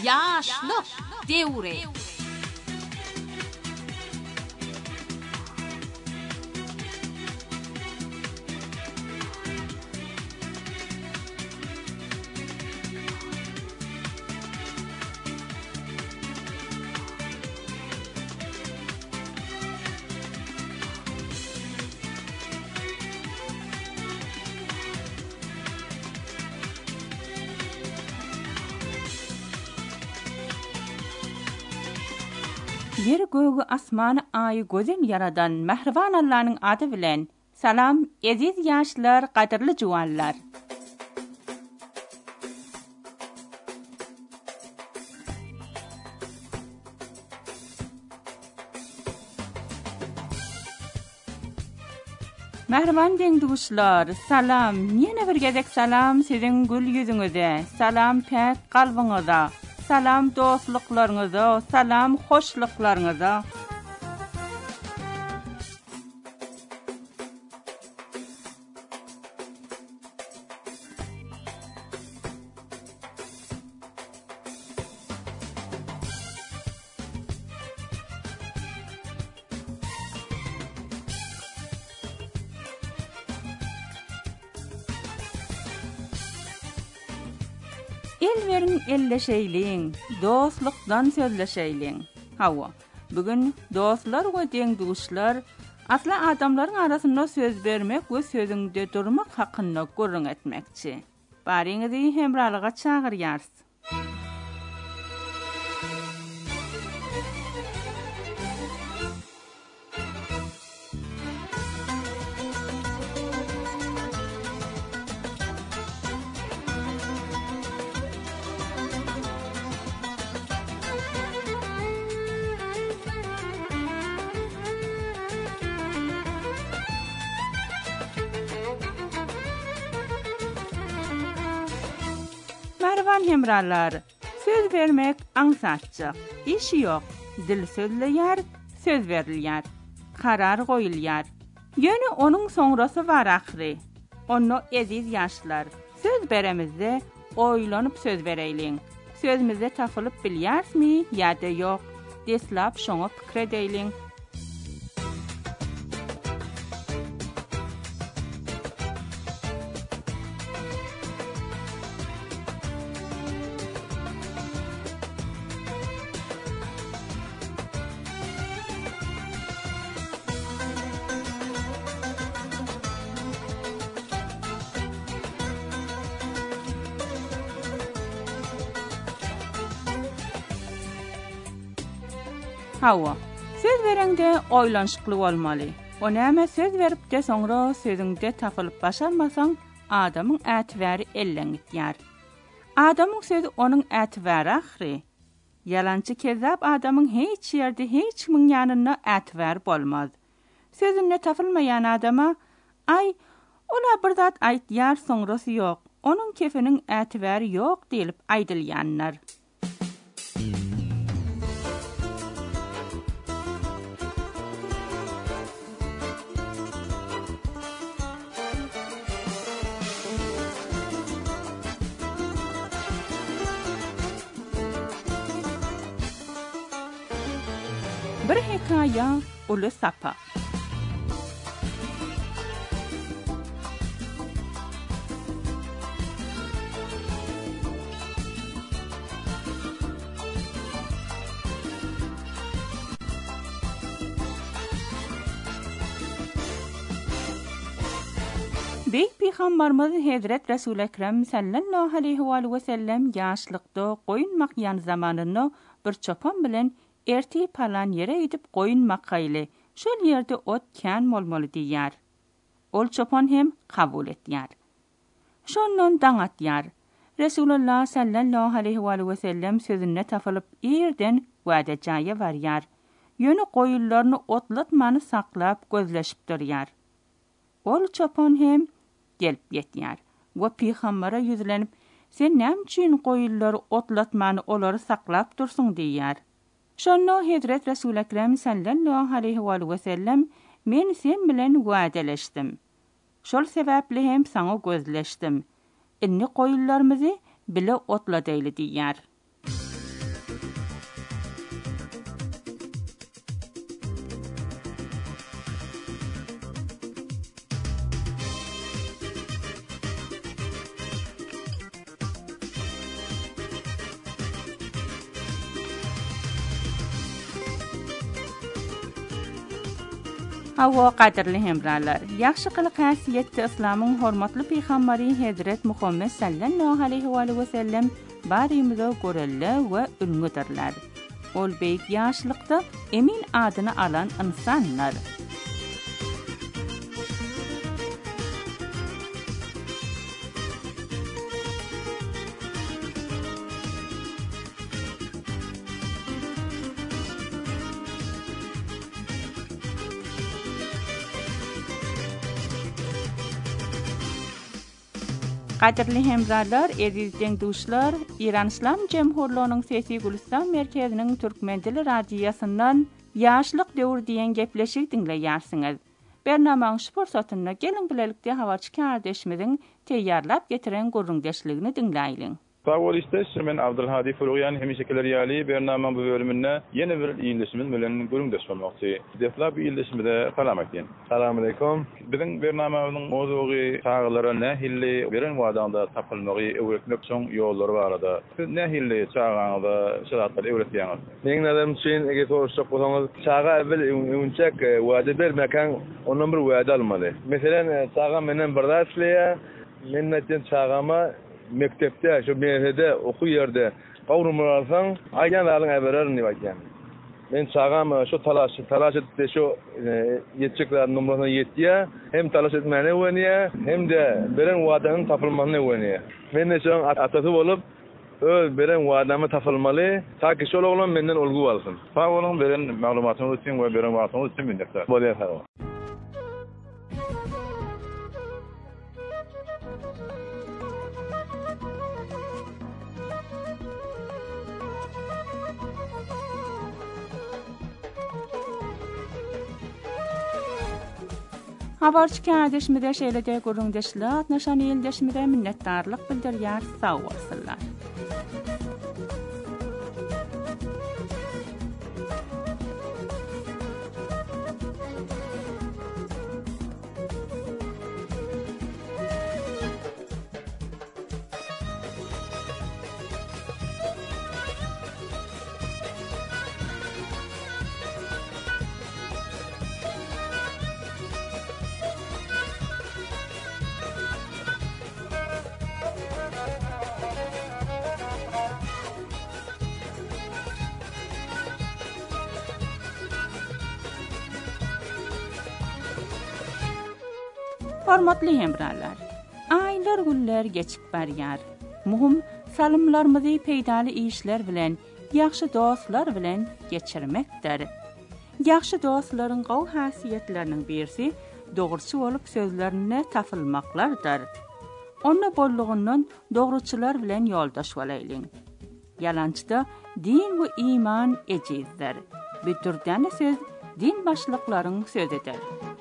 Yaşlık devri. Yer göğü asmanı ayı gözen yaradan Mehriban Allah'ın adı bilen salam eziz yaşlılar, qadirli juwanlar. Mehriban deňduguşlar, salam. Ýene bir gezek salam sizin gül yüzüňize, salam pek galbyňyza, salam dostluklaryňyza, salam hoşluklaryňyza. Elverin elleşeýliň, dostlukdan sözleşeýliň. Hawa, bugün dostlar we deňduguşlar asla adamlaryň arasynda söz bermek we sözüňde durmak hakynda gurrun etmekçi. Bariňizi hemralyga çagyrýars. Mervan hemrallar, söz vermek ansatçık, işi yok. Dil sözleýär, söz berilýär, karar goýulýar. Ýöne onun soňrasy var ahry. Onu eziz yaşlar, söz beremizde oýlanyp söz bereýliň. Sözümizde tapylyp bilýärsmi ýa-da ýok? Deslap şoňa pikir edeýliň. Hawa, söz berende oýlanşykly bolmaly. O näme söz berip de soňra sözüňde tapylyp başarmasaň, adamyň ätibäri elleň gitýär. Adamyň sözü onuň ätibäri ahry. Yalançy kezzap adamyň hiç ýerde hiç kimin ýanyna ätibäri bolmaz. Sözüne tapylmaýan adama, ay, ola bir zat aýtýar soňrasy ýok, onuň kefiniň ätibäri ýok diýilip aýdylýanlar. Bir hekaýa uly sapa. Beýik Peýgambarymyz Hazret Resul Ekrem sallallahu aleyhi we sellem ýaşlykda goýun ýan zamanyny bir çopan bilen erti palan yere gidip goýun makaýly. Şol ýerde ot kän molmoly diýär. Ol çopan hem kabul etýär. Şondan daňatýar. Resulullah sallallahu aleyhi we sellem sözüne tapylyp ýerden wada jaýa barýar. Ýöne goýunlaryny otlatmany saklap gözleşip durýar. Ol çopan hem gelip ýetýär. We Peýgambara ýüzlenip, "Sen näme üçin goýunlary otlatmany olary saklap dursun?" diýär. Şonno Hazret Resul Ekrem sallallahu aleyhi we sellem, "Men sen bilen wa'deleşdim. Şol sebäpli hem saňa gözleşdim. Inni goýunlarymyzy bile otla diýli" diýär. Hawa qadirli hemralar. Yaxşı qılıq həsiyyətdə İslamın hormatlı peyğəmbəri Həzrət Muhammed sallallahu aleyhi ve sellem barımızda görələ və ülgüdürlər. Ol beyik yaşlıqda emin adını alan insanlar. Qadirli hemralar, ezizden duşlar, İran İslam Cemhurluğu'nun Sesi Gülistan Merkezi'nin Türkmen Dili Radiyasından Yaşlık Dövür diyen gepleşik dinleyersiniz. Bernamağın şu fırsatına gelin bilelikte havarçı kardeşimizin teyyarlap getiren gurrundeşliğini dinleyelim. Sağ ol işte, ben Abdülhadi Fuluyan hemişekiler yali Bernamağın bu bölümünde yeni bir iyildeşimiz bilen gurrundeş olmakçı. Defla bir iyildeşimi de kalamak diyen. Selamünaleyküm. Bizim Bernamağının mozuğu çağılara nehilli birin vadanda tapılmağı evretmek son yolları var arada. Siz nehilli çağağında şıratları evretiyeniz? Benim adım için eğer soruşacak olsanız çağa evvel ünçek vade vermeken onun bir vade almalı. Mesela çağa menen bardaslıya mennetten çağama mektepte, şu mehede, oku yerde kavrumlar alsan ayyan alın evrerini bakyan. Ben çağam şu talaş etti şu yetecekler numarasına yettiye hem talaş etmene öğreniye hem de beren vadanın tapılmasını öğreniye. Ben de şu an atası olup beren vadamı tapılmalı ta ki şöyle olan benden olgu alsın. Sağ olun beren malumatınız için ve beren vatanınız için minnettar. Böyle sağ olun. Habarçı kardeşimizə şeýlede gurrundeşlik, naşan ýeldeşimize minnetdarlyk bildirýär, sağ bolsunlar. Hormatly hemralar, aylar günler geçip barýar. Muhim salymlarymyzy peýdaly işler bilen, ýaxşy dostlar bilen geçirmekdir. Ýaxşy dostlaryň gowy häsiýetleriniň birisi dogruçy bolup sözlerine tapylmaklardyr. Onda bolluğundan dogruçylar bilen ýoldaş bolaýlyň. Yalançyda din we iman ejizdir. Bütürden söz din başlyklaryň sözüdir.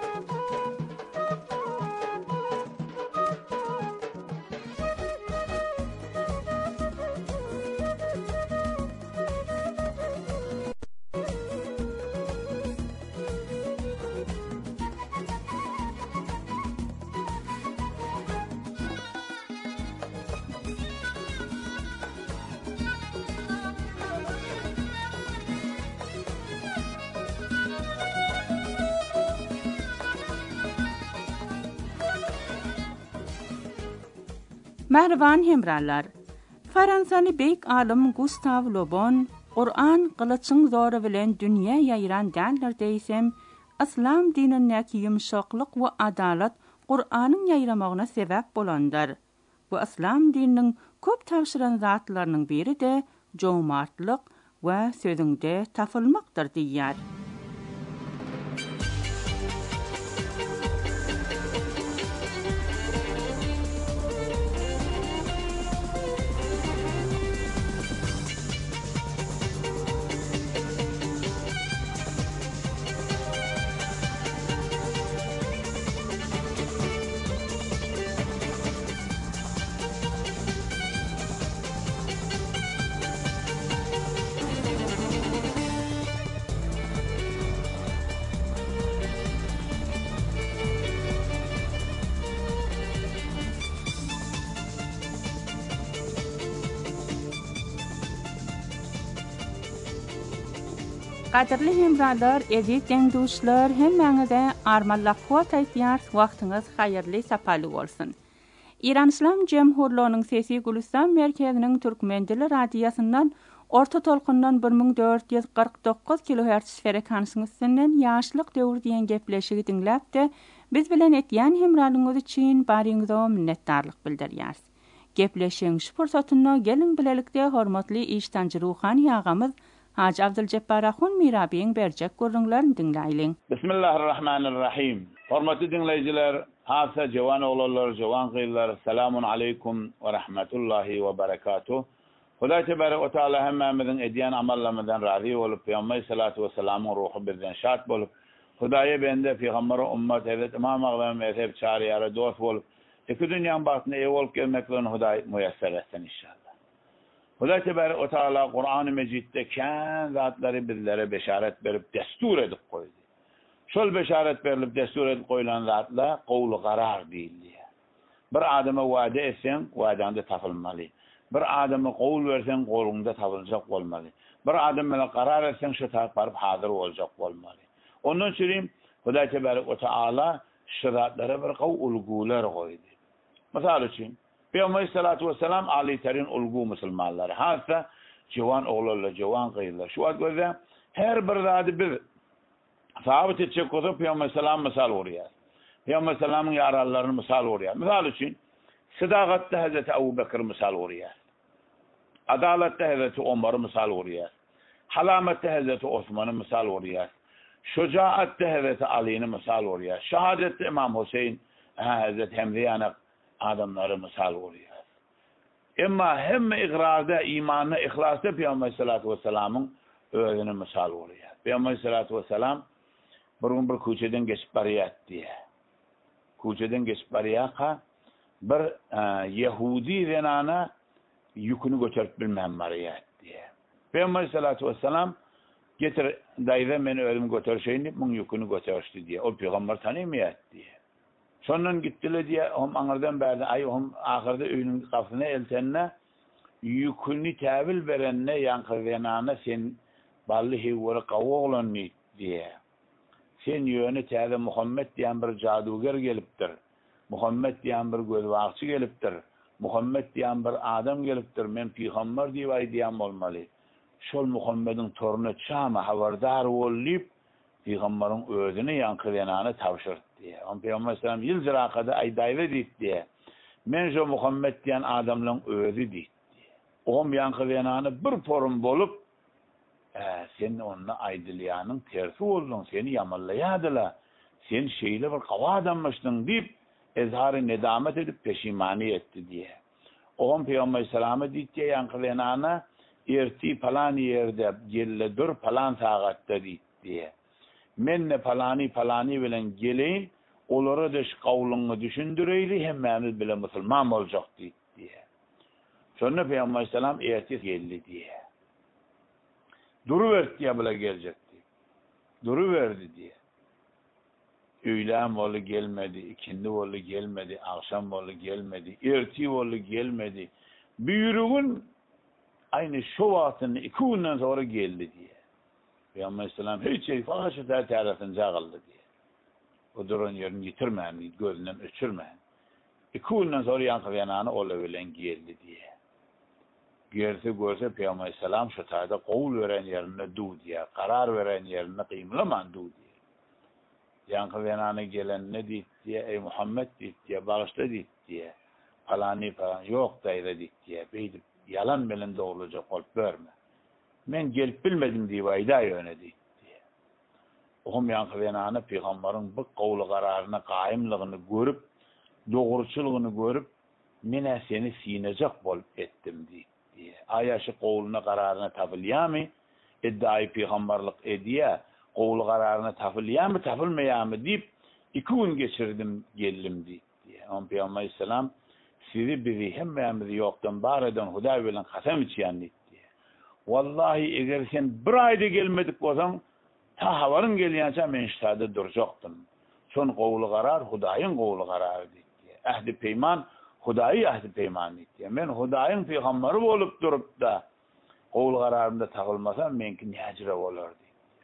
Merhaban hemralar. Fransaly beýik alim Gustave Le Bon Qur'an qılıçyň zory bilen dünýä ýaýran däldir diýsem, İslam dinindäki ýumşaklyk we adalat Qur'anyň ýaýramagyna sebäp bolandyr. Bu İslam dininiň köp tapşyran zatlarynyň biri de jomartlyk we sözüňde tapylmakdyr diýýär. Qadirli hemralar, eziz dengduşlar, hemmäňize armallaqwa taýýar wagtyňyz haýyrly sapaly bolsun. İran İslam Jemhurluğunun Sesi Gülistan merkezinin Türkmen dili radiosynyň orta tolkundan 1449 kHz frekansyndan ýaşlyk döwür diýen gepleşigi dinläpde biz bilen etýän hemralyňyz üçin baryňyza minnetdarlyk bildirýäris. Gepleşiň şu fursatyny gelin bilelikde hormatly iştanjy ruhany ýagamyz Hacı Abdülcebbar Ahun Mirabiň berjek görüňlerini dinläýin. Bismillahirrahmanirrahim. Hormatly dinleýijiler, hasa jawan oglanlar, jawan gyýlar, selamun aleykum we rahmetullahi we berekatuh. Hudaý tebarek we taala hemmämiziň edýän amallarymyzdan razy bolup, Peýgamber sallallahu aleyhi we sellem'in ruhy birden şat bolup, Hudaýa bende Peýgamber ummat Hazrat Imam Agzam mezhep çaryary dost bolup, iki dünýäň bagtyna ew bolup gelmekden Hudaý muyassar etsin inşallah. Hudaý tebarek we taala Kur'an-ı Mejidde kän zatlary bizlere beşaret berip destur edip goýdy. Şol beşaret berilip destur edip goýulan zatlar gowly garar diýilýär. Bir adama wada etseň, wadanda tapylmaly. Bir adama gowl berseň, gowluňda tapyljak bolmaly. Bir adam bilen garar etseň, şu tarap baryp hazyr boljak bolmaly. Ondan üçin Hudaý tebarek we taala şu zatlara bir gow ulgular goýdy. Mysal üçin Peýgamber sallallahu aleyhi ve sellem ali terin ulgu musulmanlary. Hasa jawan oglanlar, jawan gyýlar. Şu wagtda her bir zady bir sahabat etjek bolsa Peýgamber sallallahu misal berýär. Peýgamber sallallahu ýarallaryny misal berýär. Misal üçin sadagatda Hazreti Abu Bekir misal berýär. Adalatda Hazreti Ömer misal berýär. Halamatda Hazreti Osmany misal berýär. Şujaatda Hazreti Ali'ni misal berýär. Şahadetde İmam Hüseyin, Hazreti Hamza'ny adamları misal berýär. Emma hemme iqrarda, imanna, ihlasda Peýgamber sallallahu aleyhi ve sellem'in özüni misal berýär. Peýgamber sallallahu aleyhi ve sellem bir köçeden geçip barýatdy. Köçeden geçip barýaka bir Yahudi zenana yükünü götürüp bilmem barýatdy. Peýgamber sallallahu aleyhi ve sellem getir daýda meni ölüm götürşeýini, muň yükünü götürşdi diye. O peýgamber tanymýatdy. Sondan gittiler diye hom anardan berdi ay hom ahirde öýüniň gasyna eltenne yükünü täbil berenne ýankyzyanana sen bally hewre gawoglanmy diye. Sen ýöne täze Muhammed diýen bir jaduger gelipdir. Muhammed diýen bir gözbagçy gelipdir. Muhammed diýen bir adam gelipdir. Men peýgamber diýip aýdýan bolmaly. Şol Muhammediň toruny çama habardar bolup peýgamberiň özüni ýankyzyanana tapşyrdy. On Peýgamber sallam ýyl jirakada aýdaýly diýdi. Men şu Muhammed diýen adamlaryň özü diýdi. Oňam ýankyzyanany bir porum bolup sen onu aydılyanın tersi oldun, seni yamanlayadılar, sen şeyle bir kava adammıştın deyip ezhar-ı nedamet edip peşimani etti diye. Oğum Peyyamber Selam'a deyip yankılayanana erti falan yerde gelle dur falan sağatta deyip diye. Menne palani bilen geleyin olara dış kavlunu düşündüreyli hemmemiz bile Müslüman olacak deyip diye. Sonra Peyyamber Selam erti geldi diye. Duruverdi diye bile gelecekti. Duruverdi diye. Öğlen volu gelmedi, ikindi volu gelmedi, akşam volu gelmedi, erti volu gelmedi. Büyürüğün aynı şu vaktini 2 günden sonra geldi diye. Peygamber Aleyhisselam hiç şey fakat şu tarafınca kaldı diye. O durun yerini yitirmeyin, gözünden öçürmeyin. 2 günden sonra yankılayananı olabilen geldi diye. Görse Peygamber Aleyhisselam şu tarzda kavul veren yerine du diye, karar veren yerine kıymlaman du diye. Yankılayananı gelen ne deyip diye, ey Muhammed deyip diye, bağışta deyip diye, falan yok dayra deyip diye, beydip yalan belinde olacak olup verme. Men gelip bilmedim diye ayda yöne deyip diye. Oğum yankılayananı Peygamberin bu kavulu kararına kaimlığını görüp, doğruçuluğunu görüp, mine seni sinecek bolup ettim deyip. Ayaşı qowluna qararına tapılýarmy? Iddiaý peýgamberlik ediýär. Qowl qararına tapılýarmy, tapılmaýarmy diýip 2 gün geçirdim, geldim diýdi. On Peýgamber Aleyhisselam sizi bizi hemmemizi ýokdan bar eden Hudaý bilen kasam içýän diýdi. Wallahi eger sen bir aýda gelmedik bolsaň, ta habarym gelýänçe men ştada durjaktym. Şon qowl qarar Hudaýyň qowl qarary diýdi. Ahdi peýman Hudaý ahdi peýman diýdi. Men Hudaýyň peýgamberi bolup durup da qowl gararymda tagylmasam menki näjire bolardy.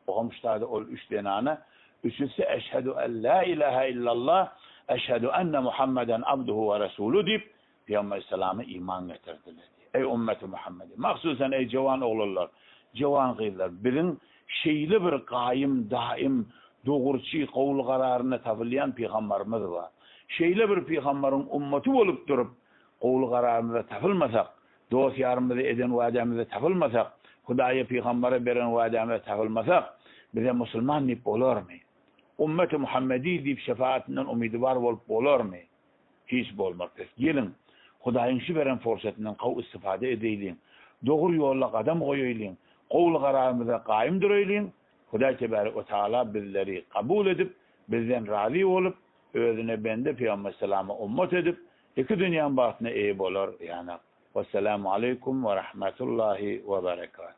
oğumuşlardı ol 3 denanı. Üçüncüsü eşhedü en la ilahe illallah, eşhedü enne Muhammeden abduhu ve resulü deyip Peygamber Aleyhisselam'a iman getirdiler. Ey ümmeti Muhammed'i, maksusen ey cevan oğullar, cevan kıyılar, bilin şeyli bir kaim, daim, doğurçi, kavul kararını tafılayan peygamberimiz var. Şeyli bir peygamberin ümmeti olup durup, kavul kararını tafılmasak, dost yarımızı eden vaademizi tafılmasak, Hudaya peygambere veren vaademizi tafılmasak, bize Müslüman deyip olur mu? Ümmeti Muhammedi deyip şefaatinden umidvar olup olur mu? Hiç bolmaktadır. Gelin, Hudayın şu veren fırsatından kav istifade edeylin. Doğru yolla kadam koyuylin. Kavul kararımıza kaim duruylin. Huday Tebarek ve Teala bizleri kabul edip, bizden razı olup, özüne bende Peygamber Selam'a ummet edip, iki dünyanın bahtına eyip olur. Yani, vesselamu aleyküm ve rahmetullahi ve berekatuhu.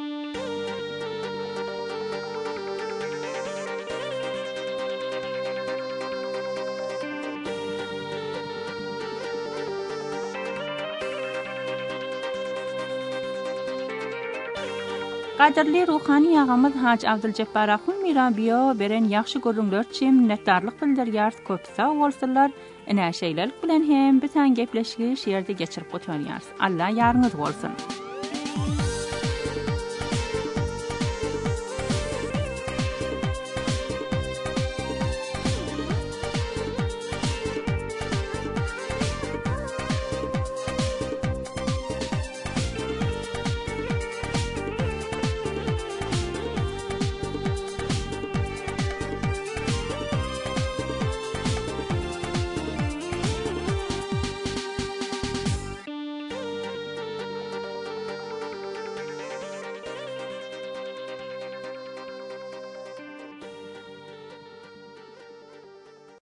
Qadirli ruhani ağamız Hacı Abdülcebbar Ahun Mirabiyo beren yaxşı görüngler için minnetdarlyk bildirýär. Köp sag bolsunlar. Ine şeýlelik bilen hem bitan gepleşigi şeýerde geçirip oturýarys. Allah ýarňyz bolsun.